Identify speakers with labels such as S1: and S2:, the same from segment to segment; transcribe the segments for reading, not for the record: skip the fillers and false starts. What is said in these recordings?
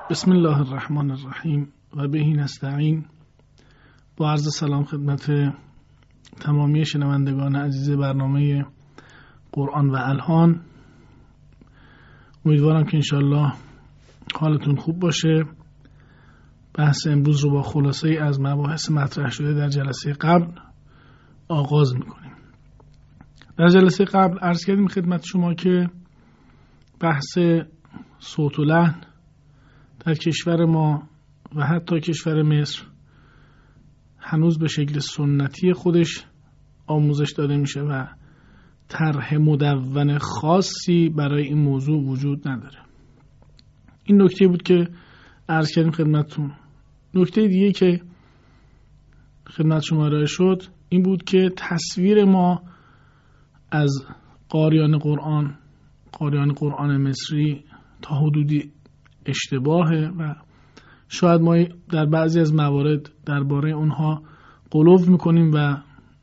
S1: بسم الله الرحمن الرحیم و بهی نستعین. با عرض سلام خدمت تمامی شنوندگان عزیز برنامه قرآن و الهان. امیدوارم که انشالله حالتون خوب باشه. بحث امروز رو با خلاصه ای از مباحث مطرح شده در جلسه قبل آغاز میکنیم. در جلسه قبل عرض کردیم خدمت شما که بحث صوت و لحن در کشور ما و حتی کشور مصر هنوز به شکل سنتی خودش آموزش داده میشه و طرح مدون خاصی برای این موضوع وجود نداره. این نکته بود که عرض کردیم خدمتتون. نکته دیگه که خدمت شما ارائه شد این بود که تصویر ما از قاریان قرآن مصری تا حدودی اشتباهه و شاید ما در بعضی از موارد درباره اونها غلو میکنیم و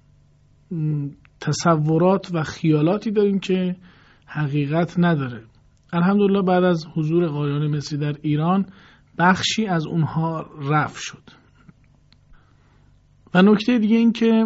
S1: تصورات و خیالاتی داریم که حقیقت نداره. الحمدلله بعد از حضور قاریان مصری در ایران بخشی از اونها رفع شد. و نکته دیگه این که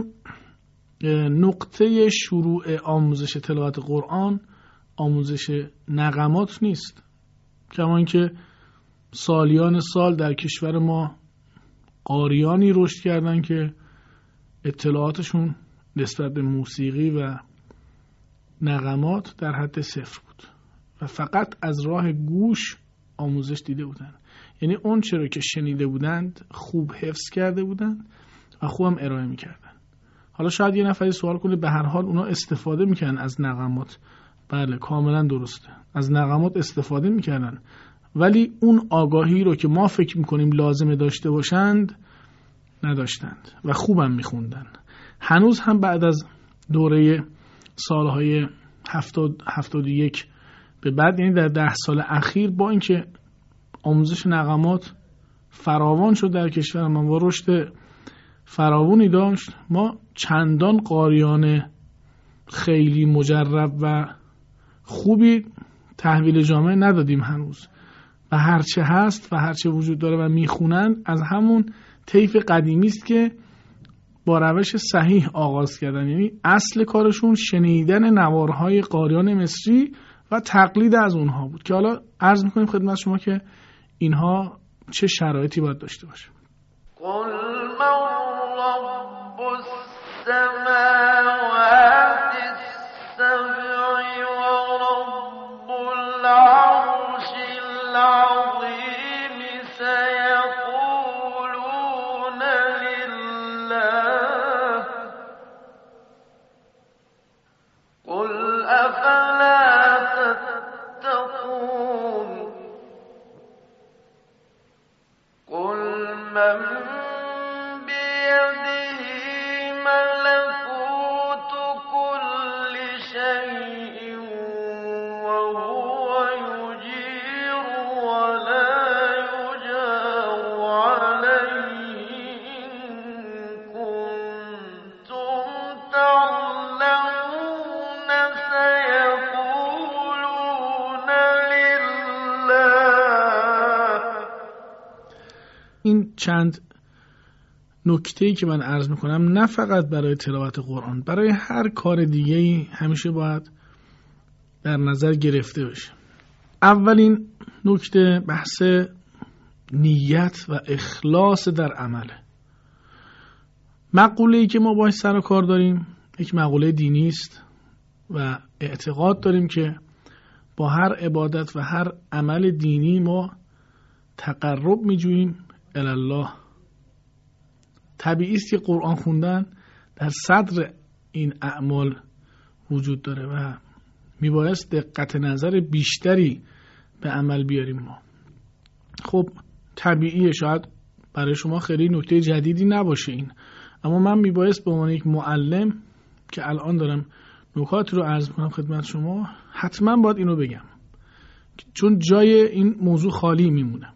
S1: نقطه شروع آموزش تلاوت قرآن آموزش نغمات نیست، کما اینکه سالیان سال در کشور ما قاریانی رشد کردن که اطلاعاتشون نسبت به موسیقی و نغمات در حد صفر بود و فقط از راه گوش آموزش دیده بودن. یعنی اون چرا که شنیده بودند خوب حفظ کرده بودند و خوبم ارائه میکردن. حالا شاید یه نفری سوال کنه به هر حال اونا استفاده میکنن از نغمات. بله کاملا درسته، از نغمات استفاده میکردن، ولی اون آگاهی رو که ما فکر میکنیم لازمه داشته باشند نداشتند و خوبم میخوندن. هنوز هم بعد از دوره سالهای 71 به بعد، یعنی در 10 سال اخیر، با اینکه آموزش نغمات فراوان شد در کشور ما و رشد فراوانی داشت، ما چندان قاریان خیلی مجرب و خوبی تحویل جامعه ندادیم هنوز و هرچه هست و هرچه وجود داره و میخونن از همون طیف قدیمی است که با روش صحیح آغاز کردن. یعنی اصل کارشون شنیدن نوارهای قاریان مصری و تقلید از اونها بود که حالا عرض میکنیم خدمت شما که اینها چه شرایطی باید داشته باشه.
S2: قل من رب السماوات السبع و رب العرش العظیم سیقولون لله قل افلا تتقون قل من بيده ملكوت كل شيء وهو يجير ولا يجار عليه إن كنتم تعلمون سيقولون لله.
S1: این چند نکته‌ای که من عرض میکنم نه فقط برای تلاوت قرآن، برای هر کار دیگه‌ای همیشه باید در نظر گرفته بشه. اولین نکته بحث نیت و اخلاص در عمله. مقوله‌ای که ما باهاش سر و کار داریم یک مقوله دینی است و اعتقاد داریم که با هر عبادت و هر عمل دینی ما تقرب می‌جوییم الی الله. طبیعی است که قرآن خوندن در صدر این اعمال وجود داره و میبایست دقت نظر بیشتری به عمل بیاریم ما. خب طبیعیه، شاید برای شما خیلی نکته جدیدی نباشه این، اما من میبایست به عنوان یک معلم که الان دارم نکات رو عرض کنم خدمت شما حتما باید اینو بگم چون جای این موضوع خالی میمونه.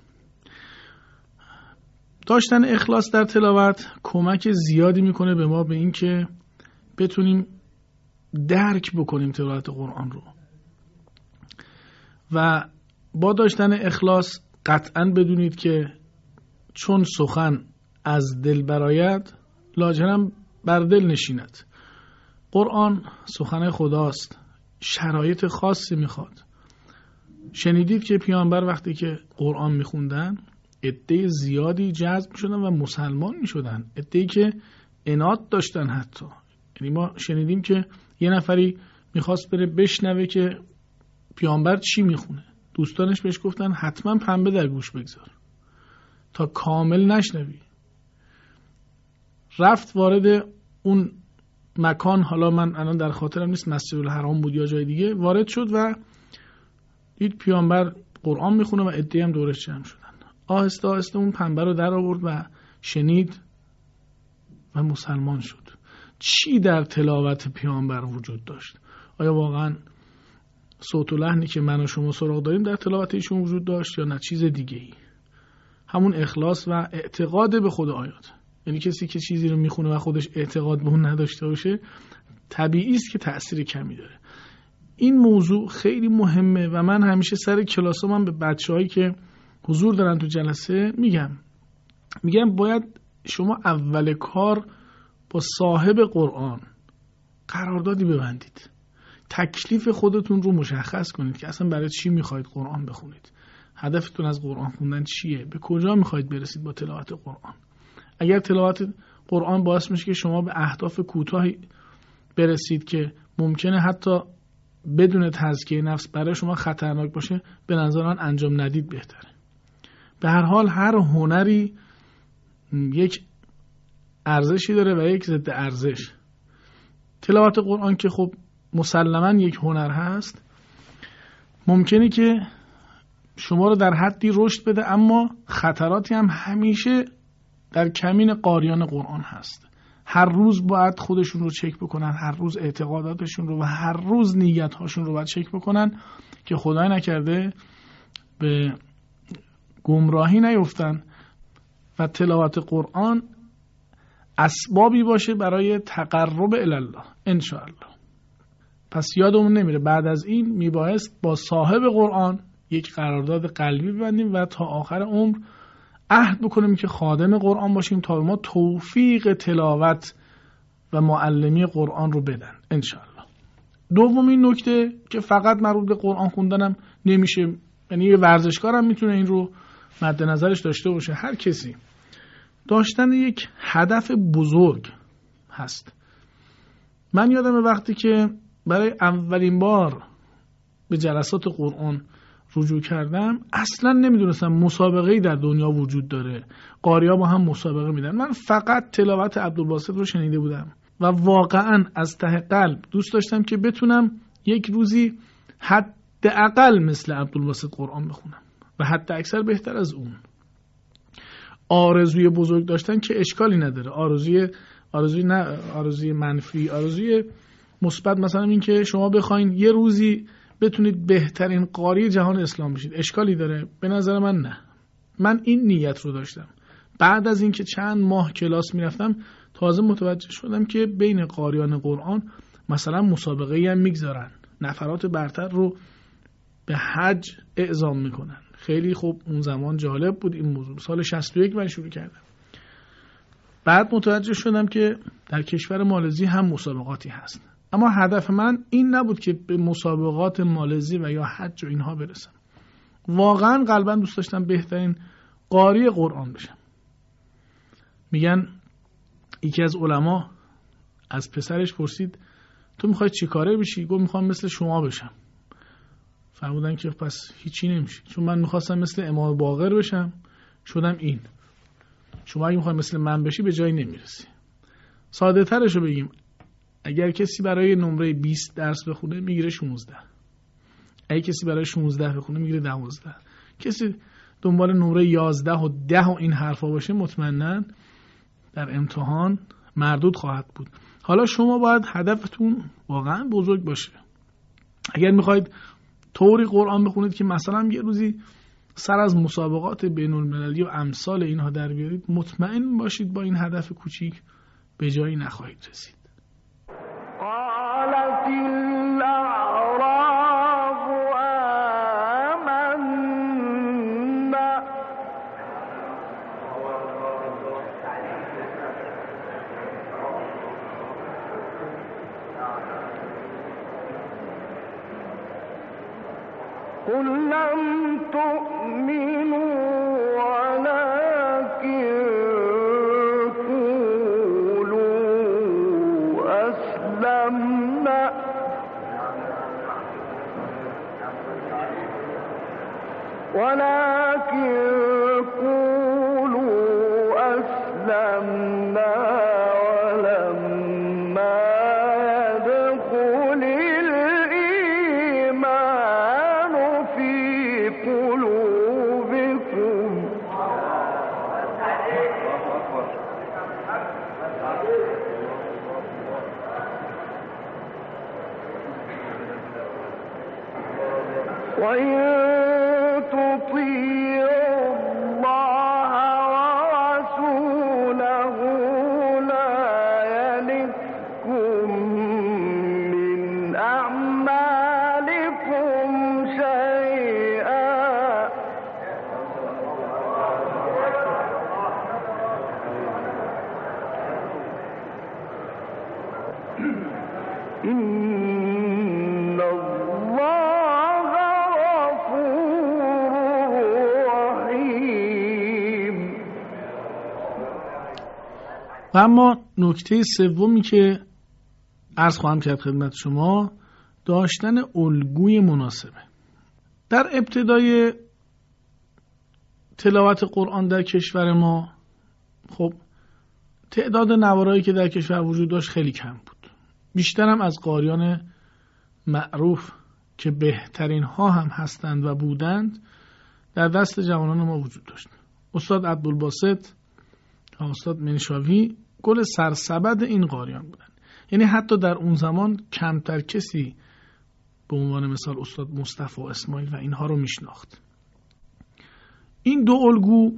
S1: داشتن اخلاص در تلاوت کمک زیادی میکنه به ما به این که بتونیم درک بکنیم تلاوت قرآن رو و با داشتن اخلاص قطعاً بدونید که چون سخن از دل برآید لاجرم بر دل نشیند. قرآن سخن خداست، شرایط خاصی میخواد. شنیدید که پیامبر وقتی که قرآن میخوندن عده زیادی جذب میشدن و مسلمان میشدن، عده‌ای که عناد داشتن. حتی یعنی ما شنیدیم که یه نفری میخواست بره بشنوه که پیامبر چی میخونه، دوستانش بهش گفتن حتما پنبه در گوش بگذار تا کامل نشنوی. رفت وارد اون مکان، حالا من الان در خاطرم نیست مسجد الحرام بود یا جای دیگه، وارد شد و دید پیامبر قرآن میخونه و عده‌ای هم دورش جمع شدن. آهسته آهسته اون پنبه رو در آورد و شنید و مسلمان شد. چی در تلاوت پیامبر وجود داشت؟ آیا واقعا صوت و لحنی که من و شما سراغ داریم در تلاوت ایشون وجود داشت یا نه چیز دیگه ای؟ همون اخلاص و اعتقاد به خود آیات. یعنی کسی که چیزی رو میخونه و خودش اعتقاد به اون نداشته باشه طبیعی است که تأثیر کمی داره. این موضوع خیلی مهمه و من همیشه سر کلاسا من به بچه‌هایی که حضور دارن تو جلسه میگم باید شما اول کار با صاحب قرآن قراردادی ببندید. تکلیف خودتون رو مشخص کنید که اصلا برای چی میخواید قرآن بخونید. هدفتون از قرآن خوندن چیه؟ به کجا میخواید برسید با تلاوت قرآن؟ اگر تلاوت قرآن باعث میشه که شما به اهداف کوتاهی برسید که ممکنه حتی بدون تزکیه نفس برای شما خطرناک باشه، به نظر من انجام ندید بهتره. به هر حال هر هنری یک ارزشی داره و یک ضد ارزش. تلاوت قرآن که خب مسلماً یک هنر هست، ممکنه که شما رو در حدی رشد بده، اما خطراتی هم همیشه در کمین قاریان قرآن هست. هر روز باید خودشون رو چک بکنن، هر روز اعتقاداتشون رو و هر روز نیت‌هاشون رو باید چک بکنن که خدای نکرده به گمراهی نیفتن و تلاوت قرآن اسبابی باشه برای تقرب الی الله انشاءالله. پس یادمون نمیره بعد از این میبایست با صاحب قرآن یک قرارداد قلبی ببندیم و تا آخر عمر عهد بکنیم که خادم قرآن باشیم تا ما توفیق تلاوت و معلمی قرآن رو بدن انشاءالله. دومین نکته که فقط مربوط به قرآن خوندنم نمیشه، یعنی یه ورزشکار هم میتونه این رو مد نظرش داشته باشه. هر کسی داشتن یک هدف بزرگ هست. من یادم وقتی که برای اولین بار به جلسات قرآن رجوع کردم اصلا نمیدونستم مسابقه‌ای در دنیا وجود داره، قاری‌ها با هم مسابقه میدن. من فقط تلاوت عبدالباسط رو شنیده بودم و واقعا از ته قلب دوست داشتم که بتونم یک روزی حداقل مثل عبدالباسط قرآن بخونم و حتی اکثر بهتر از اون. آرزوی بزرگ داشتن که اشکالی نداره، آرزوی منفی، آرزوی مثبت، مثلا این که شما بخواین یه روزی بتونید بهترین قاری جهان اسلام بشید، اشکالی داره؟ به نظر من نه. من این نیت رو داشتم. بعد از اینکه چند ماه کلاس میرفتم تازه متوجه شدم که بین قاریان قرآن مثلا مسابقه‌ای هم میگذارن، نفرات برتر رو به حج اعزام میکنن. خیلی خوب اون زمان جالب بود این موضوع. سال 61 من شروع کردم. بعد متوجه شدم که در کشور مالزی هم مسابقاتی هست، اما هدف من این نبود که به مسابقات مالزی و یا حج و اینها برسم. واقعا قلبا دوست داشتم بهترین قاری قرآن بشم. میگن یکی از علما از پسرش پرسید تو میخوای چی کاره بشی؟ گفت میخوام مثل شما بشم. فرمودن که پس هیچی نمیشه، چون من میخواستم مثل امام باقر بشم شدم این. شما اگه میخوای مثل من بشی به جایی نمیرسی. ساده ترش رو بگیم، اگر کسی برای نمره 20 درس بخونه میگیره 16، اگه کسی برای 16 بخونه میگیره 12، کسی دنبال نمره 11 و 10 و این حرفا باشه مطمئناً در امتحان مردود خواهد بود. حالا شما باید هدفتون واقعا بزرگ باشه. اگر میخواید طوری قرآن بخونید که مثلا یه روزی سر از مسابقات بین المللی و امثال اینها در بیارید، مطمئن باشید با این هدف کوچیک به جایی نخواهید رسید.
S2: قالت الأعراب آمنا قل لم تؤمنوا ولكن قولوا أسلمنا ولما يدخل الإيمان في قلوبكم وإن تطيعوا الله ورسوله لا يلتكم من أعمالكم شيئا إن الله غفور رحیم.
S1: و اما نکته سومی که عرض خواهم کرد خدمت شما داشتن الگوی مناسبه. در ابتدای تلاوت قرآن در کشور ما خب تعداد نوارایی که در کشور وجود داشت خیلی کم بود. بیشتر هم از قاریان معروف که بهترین ها هم هستند و بودند در دست جوانان ما وجود داشت. استاد عبدالباسط و استاد منشاوی گل سرسبد این قاریان بودند. یعنی حتی در اون زمان کمتر کسی به عنوان مثال استاد مصطفی اسماعیل و اینها رو میشناخت. این دو الگو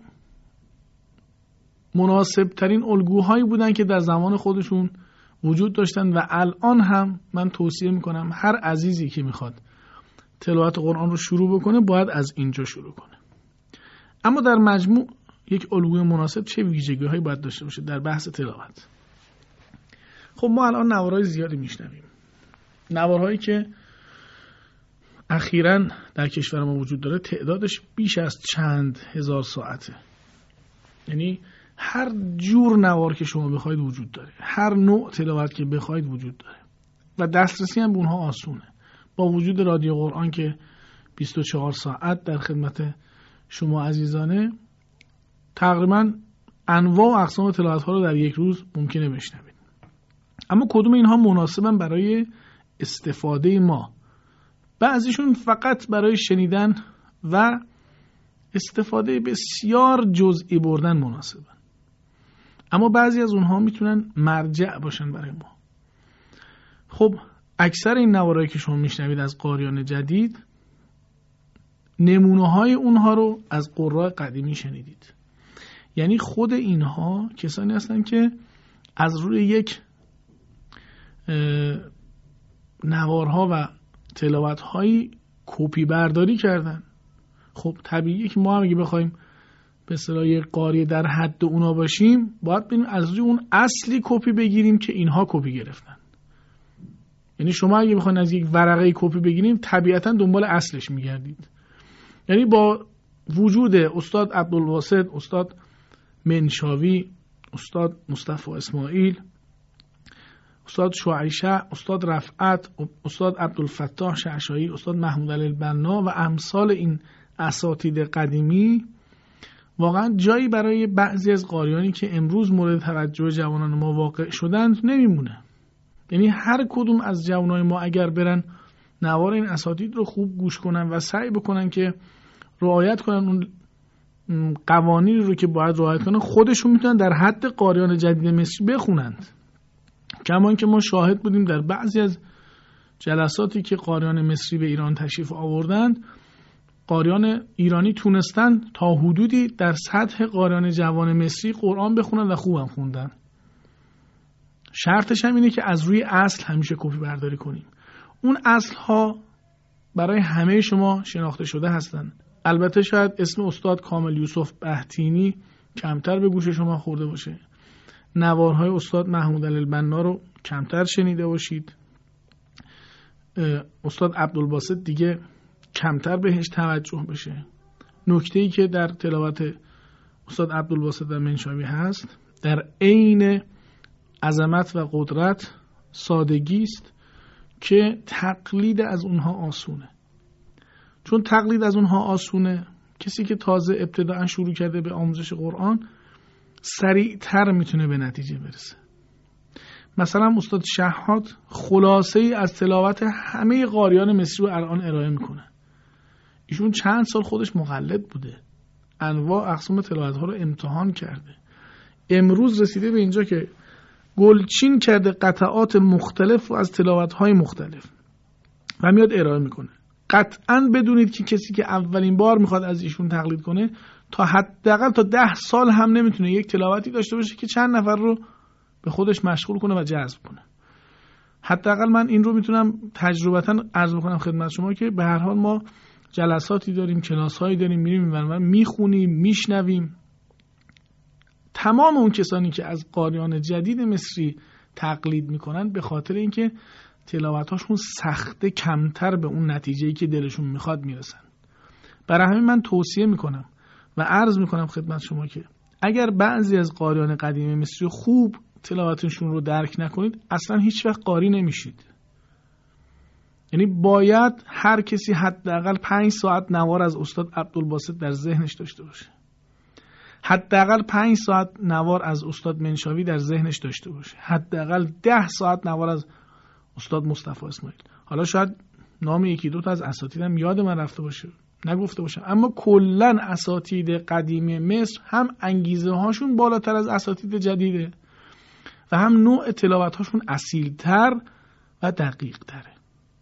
S1: مناسب ترین الگوهایی بودن که در زمان خودشون وجود داشتن و الان هم من توصیه میکنم هر عزیزی که میخواد تلاوت قرآن رو شروع بکنه باید از اینجا شروع کنه. اما در مجموع یک الگوی مناسب چه ویژگی هایی باید داشته باشه در بحث تلاوت؟ خب ما الان نوارهای زیادی میشنویم، نوارهایی که اخیراً در کشور ما وجود داره تعدادش بیش از چند هزار ساعته. یعنی هر جور نوار که شما بخواید وجود داره، هر نوع تلاوت که بخواید وجود داره و دسترسی هم به اونها آسونه. با وجود رادیو قرآن که 24 ساعت در خدمت شما عزیزانه، تقریبا انواع و اقسام تلاوت ها رو در یک روز ممکنه بشنوید. اما کدوم اینها مناسبن برای استفاده ما؟ بعضیشون فقط برای شنیدن و استفاده بسیار جزئی بردن مناسبن، اما بعضی از اونها میتونن مرجع باشن برای ما. خب اکثر این نوارایی که شما میشنوید از قاریان جدید نمونه های اونها رو از قراء قدیمی شنیدید. یعنی خود اینها کسانی هستن که از روی یک نوارها و تلاوت‌هایی کپی برداری کردن. خب طبیعیه که ما هم اگه بخوایم به اصطلاح یک قاری در حد اونا باشیم باید بریم از روی اون اصلی کپی بگیریم که اینها کپی گرفتن. یعنی شما اگه بخواید از یک ورقه کپی بگیریم طبیعتاً دنبال اصلش میگردید. یعنی با وجود استاد عبدالباسط، استاد منشاوی، استاد مصطفی اسماعیل، استاد شعیشه، استاد رفعت، استاد عبدالفتاح شعشایی، استاد محمود علی البنا و امثال این اساتید قدیمی واقعا جایی برای بعضی از قاریانی که امروز مورد توجه جوانان ما واقع شدند نمیمونه. یعنی هر کدوم از جوانای ما اگر برن نوار این اساتید رو خوب گوش کنن و سعی بکنن که رعایت کنن اون قوانین رو که باید رعایت کنن، خودشون میتونن در حد قاریان جدید مصری بخونند. کما اینکه ما شاهد بودیم در بعضی از جلساتی که قاریان مصری به ایران تشریف آوردند، قاریان ایرانی تونستن تا حدودی در سطح قاریان جوان مصری قرآن بخونن و خوبم خوندن. شرطش هم اینه که از روی اصل همیشه کپی برداری کنیم. اون اصل ها برای همه شما شناخته شده هستن. البته شاید اسم استاد کامل یوسف بهتینی کمتر به گوش شما خورده باشه. نوارهای استاد محمود علی البنا رو کمتر شنیده باشید. استاد عبدالباسط دیگه کمتر بهش توجه بشه. نکته‌ای که در تلاوت استاد عبدالباسط منشاوی هست، در عین عظمت و قدرت سادگی است که تقلید از اونها آسونه. چون تقلید از اونها آسونه، کسی که تازه ابتداء شروع کرده به آموزش قرآن سریعتر میتونه به نتیجه برسه. مثلا استاد شهاد خلاصه ای از تلاوت همه قاریان مصری رو الان ارائه میکنه. ایشون چند سال خودش مقلد بوده، انواع اقسام تلاوت ها رو امتحان کرده، امروز رسیده به اینجا که گلچین کرده قطعات مختلف و از تلاوت های مختلف و میاد ارائه میکنه. قطعاً بدونید که کسی که اولین بار میخواد از ایشون تقلید کنه تا حداقل تا 10 سال هم نمیتونه یک تلاوتی داشته باشه که چند نفر رو به خودش مشغول کنه و جذب کنه. حداقل من این رو میتونم تجربتاً عرض بکنم خدمت شما که به هر حال ما جلساتی داریم، کلاس‌هایی داریم، میریم میخونیم، میشنویم. تمام اون کسانی که از قاریان جدید مصری تقلید میکنن به خاطر اینکه تلاوتاشون سخته، کمتر به اون نتیجه‌ای که دلشون میخواد میرسن. برای همین من توصیه میکنم و عرض میکنم خدمت شما که اگر بعضی از قاریان قدیم مصری خوب تلاوتشون رو درک نکنید اصلا هیچ وقت قاری نمیشید. یعنی باید هر کسی حداقل 5 ساعت نوار از استاد عبدالباسط در ذهنش داشته باشه. حداقل 5 ساعت نوار از استاد منشاوی در ذهنش داشته باشه. حداقل 10 ساعت نوار از استاد مصطفی اسماعیل. حالا شاید نام یکی دو تا از اساتیدم یاد من رفته باشه، نگفته باشم، اما کلا اساتید قدیمی مصر هم انگیزه هاشون بالاتر از اساتید جدیده و هم نوع تلاوت هاشون اصیل‌تر و دقیق تره.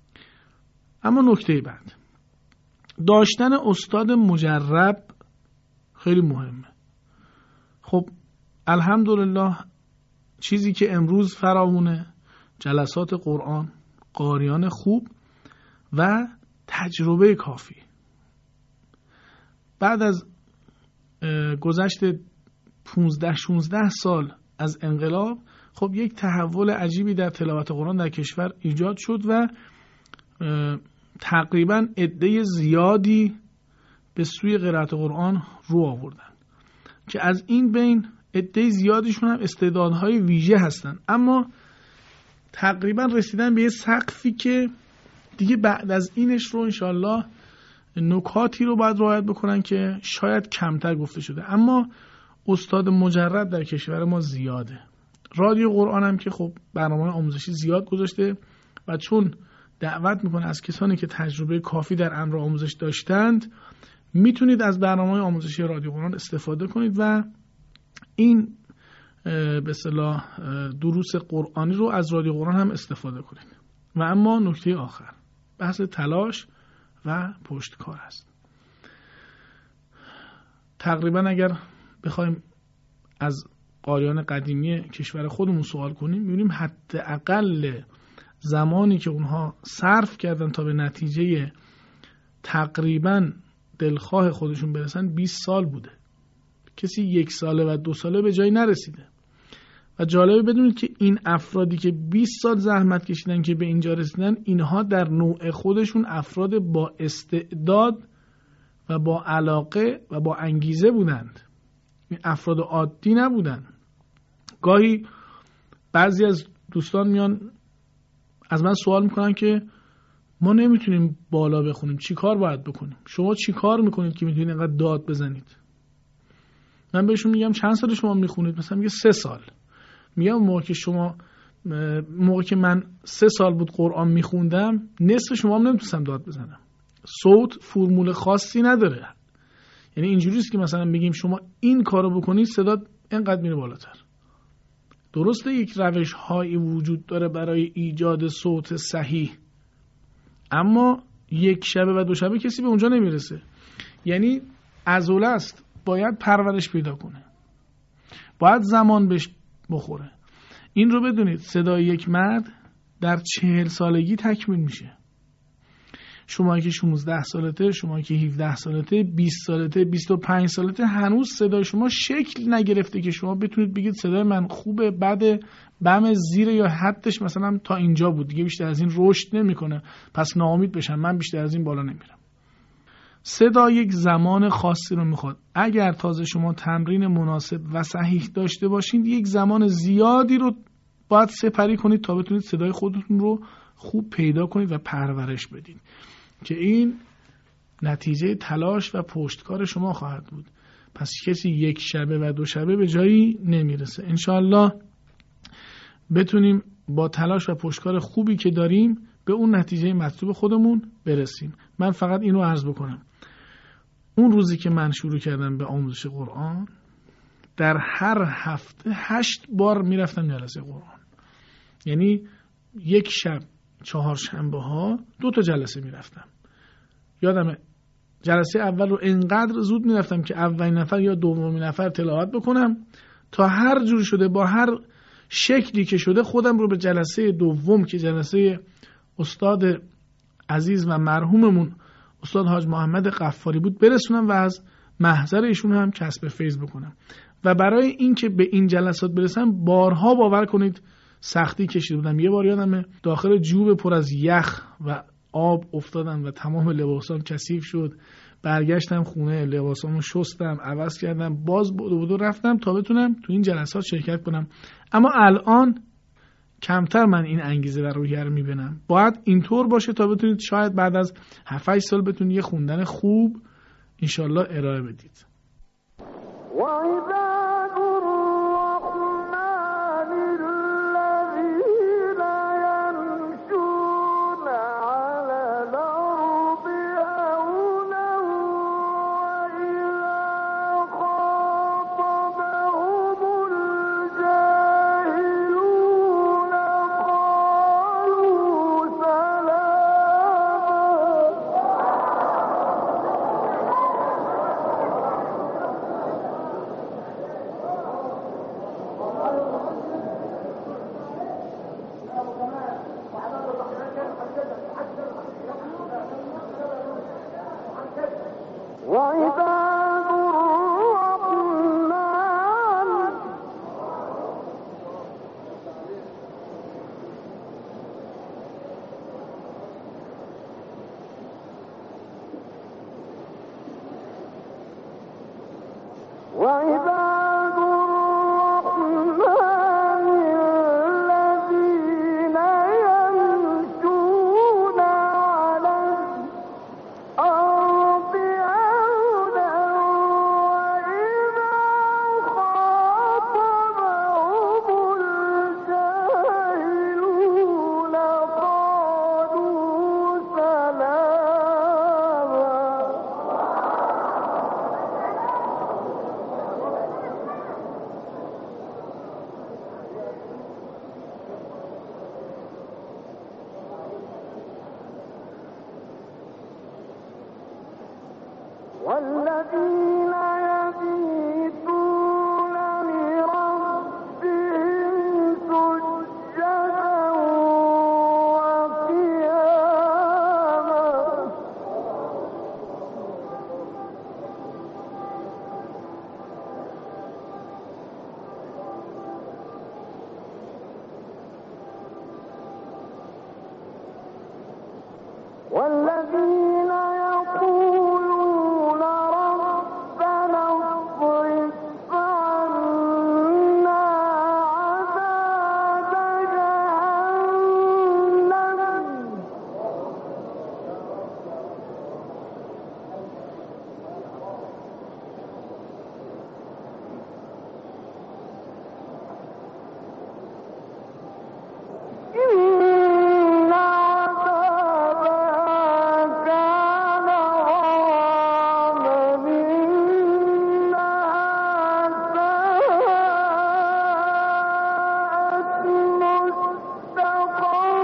S1: اما نکته بعد، داشتن استاد مجرب خیلی مهمه. خب الحمدلله چیزی که امروز فراوونه جلسات قرآن، قاریان خوب و تجربه کافی. بعد از گذشت 15-16 سال از انقلاب خب یک تحول عجیبی در تلاوت قرآن در کشور ایجاد شد و تقریبا عده زیادی به سوی قرائت قرآن رو آوردن که از این بین عده زیادیشون هم استعدادهای ویژه هستن، اما تقریبا رسیدن به یه سقفی که دیگه بعد از اینش رو انشالله نکاتی رو باید رعایت بکنن که شاید کمتر گفته شده. اما استاد مجرد در کشور ما زیاده. رادیو قرآن هم که خب برنامه آموزشی زیاد گذاشته و چون دعوت میکنه از کسانی که تجربه کافی در امر آموزش داشتند میتونید از برنامه آموزشی رادیو قرآن استفاده کنید و این به اصطلاح دروس قرآنی رو از رادیو قرآن هم استفاده کنید. و اما نکته آخر بحث تلاش و پشتکار است. تقریبا اگر بخوایم از قاریان قدیمی کشور خودمون سوال کنیم می‌بینیم حداقل زمانی که اونها صرف کردن تا به نتیجه تقریبا دلخواه خودشون برسن 20 سال بوده. کسی 1 ساله و 2 ساله به جایی نرسیده. و جالبه بدونید که این افرادی که 20 سال زحمت کشیدن که به اینجا رسیدن، اینها در نوع خودشون افراد با استعداد و با علاقه و با انگیزه بودند. این افراد عادی نبودن. گاهی بعضی از دوستان میان از من سوال میکنن که ما نمیتونیم بالا بخونیم، چی کار باید بکنیم؟ شما چی کار میکنید که میتونید اینقدر داد بزنید؟ من بهشون میگم چند سال شما میخونید؟ مثلا میگه 3 سال. میگم موقع که من 3 سال بود قرآن میخوندم نصف شما هم نمیتونستم داد بزنم. صوت فرمول خاصی نداره. یعنی اینجوریست که مثلا بگیم شما این کارو بکنید صدات اینقدر میره بالاتر. درسته یک روش هایی وجود داره برای ایجاد صوت صحیح، اما 1 شبه و 2 شبه کسی به اونجا نمیرسه. یعنی عضله است، باید پرورش پیدا کنه، باید زمان بهش بخوره. این رو بدونید صدای یک مرد در 40 سالگی تکمیل میشه. شما که 16 سالته، شما که 17 سالته، 20 سالته، 25 سالته، هنوز صدای شما شکل نگرفته که شما بتونید بگید صدای من خوبه، بعد بم زیر یا حدش مثلا تا اینجا بود، دیگه بیشتر از این رشد نمیکنه، پس ناامید بشم، من بیشتر از این بالا نمیرم. صدا یک زمان خاصی رو میخواد. اگر تازه شما تمرین مناسب و صحیح داشته باشید، یک زمان زیادی رو باید سپری کنید تا بتونید صدای خودتون رو خوب پیدا کنید و پرورش بدید که این نتیجه تلاش و پشتکار شما خواهد بود. پس کسی یک شبه و دو شبه به جایی نمیرسه. انشاءالله بتونیم با تلاش و پشتکار خوبی که داریم به اون نتیجه مطلوب خودمون برسیم. من فقط اینو عرض بکنم، اون روزی که من شروع کردم به آموزش قرآن، در هر هفته 8 بار میرفتم جلسه قرآن. یعنی یک شب 4 شنبه ها 2 تا جلسه میرفتم. یادمه جلسه اول رو انقدر زود میرفتم که اولین نفر یا دومین نفر تلاوت بکنم تا هر جور شده با هر شکلی که شده خودم رو به جلسه دوم که جلسه استاد عزیز و مرحوممون استاد حاج محمد غفاری بود برسونم و از محضر ایشون هم کسب فیض بکنم. و برای این که به این جلسات برسم بارها باور کنید سختی کشیده بودم. یه بار یادمه داخل جوب پر از یخ و آب افتادم و تمام لباسام کثیف شد. برگشتم خونه، لباسامو شستم، عوض کردم، باز بودو رفتم تا بتونم تو این جلسات شرکت کنم. اما الان کمتر من این انگیزه و روحیه رو میبینم. باید اینطور باشه تا بتونید شاید بعد از 7-8 سال بتونید یه خوندن خوب انشالله ارائه بدید.
S2: والذين يبيتون لربهم سجدا وقياما والذين يقولون ربنا اصرف عنا عذاب جهنم إن عذابها كان غراما إنها ساءت مستقرا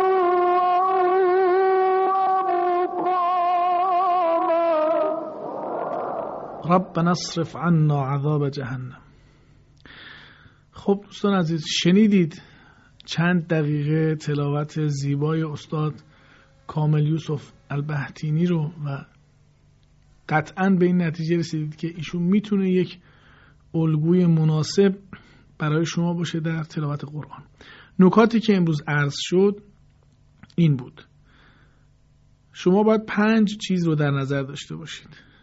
S2: ومقاما.
S1: ربنا اصرف عنا عذاب جهنم. خب دوستان عزیز، شنیدید چند دقیقه تلاوت زیبای استاد کامل یوسف البهتینی رو و قطعاً به این نتیجه رسیدید که ایشون میتونه یک الگوی مناسب برای شما باشه در تلاوت قرآن. نکاتی که امروز عرض شد این بود: شما باید 5 چیز رو در نظر داشته باشید.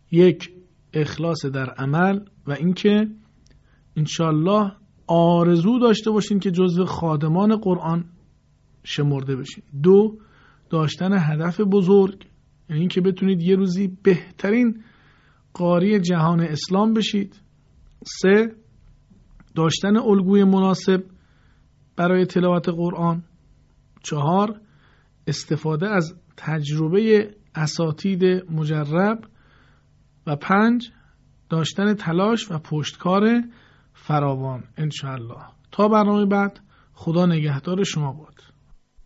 S1: یک، اخلاص در عمل و اینکه انشالله آرزو داشته باشین که جزو خادمان قرآن شمرده بشین. 2، داشتن هدف بزرگ، یعنی اینکه بتونید یه روزی بهترین قاری جهان اسلام بشید. 3، داشتن الگوی مناسب برای تلاوت قرآن. 4، استفاده از تجربه اساتید مجرب. و 5، داشتن تلاش و پشتکار فراوان. انشاءالله تا برنامه بعد، خدا نگهدار شما باد.